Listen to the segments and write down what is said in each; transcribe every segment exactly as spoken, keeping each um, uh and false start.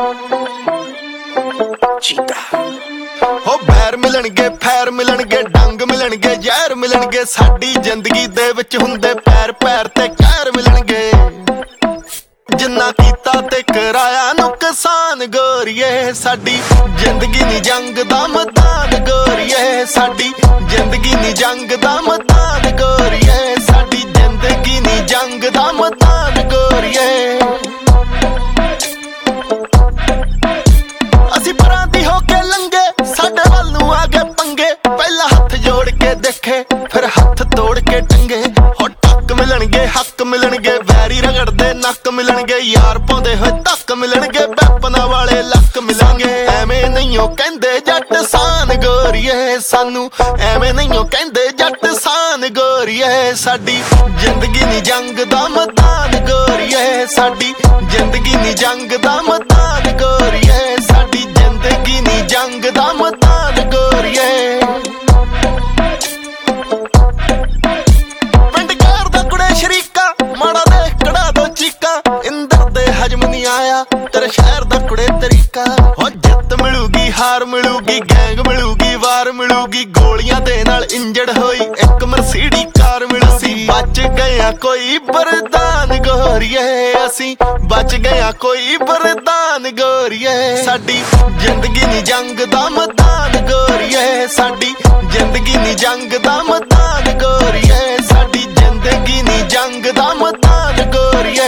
हो बैर मिलणगे फैर मिलणगे डंग मिलणगे जहर मिलणगे साडी जिंदगी दे विच हुंदे पैर पैर ते कहर मिलणगे जिन्ना कीता ते कराया नुकसान गोरीए साडी जिंदगी नी जंग दा मैदान गोरीए साडी जिंदगी नी जंग दा मैदान गोरीए साडी जिंदगी नी जंग दा मैदान गोरीए असी परां दी हो के लंगे साडे वल नूं आ गए पंगे पहला हथ जोड़ के देखे फिर हथ तोड़ के टंगे हो टक मिलणगे हक मिलणगे वैरी रगड़दे नक मिलणगे यार पाउंदे होए तक मिलणगे बैपना वाले लक मिलणगे एवें नहीं कहंदे जट सान गोरीए सानू एवें नहीं कहंदे जट सान गोरीए साडी जिंदगी नी जंग दा मैदान गोरीए साडी जिंदगी नी जंग दा मैदान गोरीए साडी जिंदगी नी जंग दा मैदान गोरीए पिंड कार दा कुड़े शरीका माड़ा देख कड़ा दो चीका इंदर दे हजम नहीं आया तेरे शहर दा कुड़े तरीका हो जित मिलूगी हार मिलूगी गैंग मिलूगी वार मिलूगी गोलियां दे नाल इंजर्ड होई एक मर्सीडी कार मिलूगी बच गया कोई बरदान गोरीए असी बच गया कोई बरदान गोरीए साडी जिंदगी नी जंग दा मैदान गोरीए साडी जिंदगी नी जंग दा मैदान गोरीए साडी जिंदगी नी जंग दा मैदान गोरीए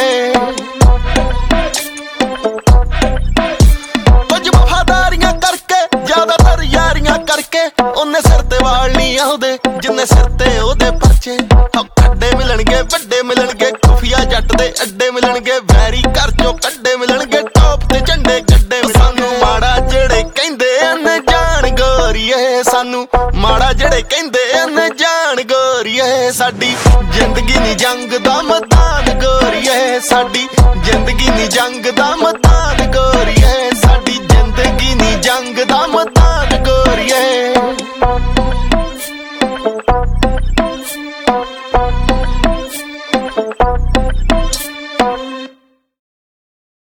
कुछ वफादारियां करके ज्यादातर यारियां करके उन्ने सिर ते वाल नहीं आउदे जिन्ने सिर ते ओदे परचे खड्डे मिलणगे वड्डे मिलणगे खुफिया जट दे अड्डे मिलणगे वैरी घर चों कड्डे मिलणगे टॉप ते झंडे गड्डे सानू माड़ा जेड़े कहंदे अनजान गोरीए सानू माड़ा जेड़े कहंदे अनजान गोरीए साडी जिंदगी नी जंग दा मैदान गोरीए साडी जिंदगी नी जंग दा मैदान गोरीए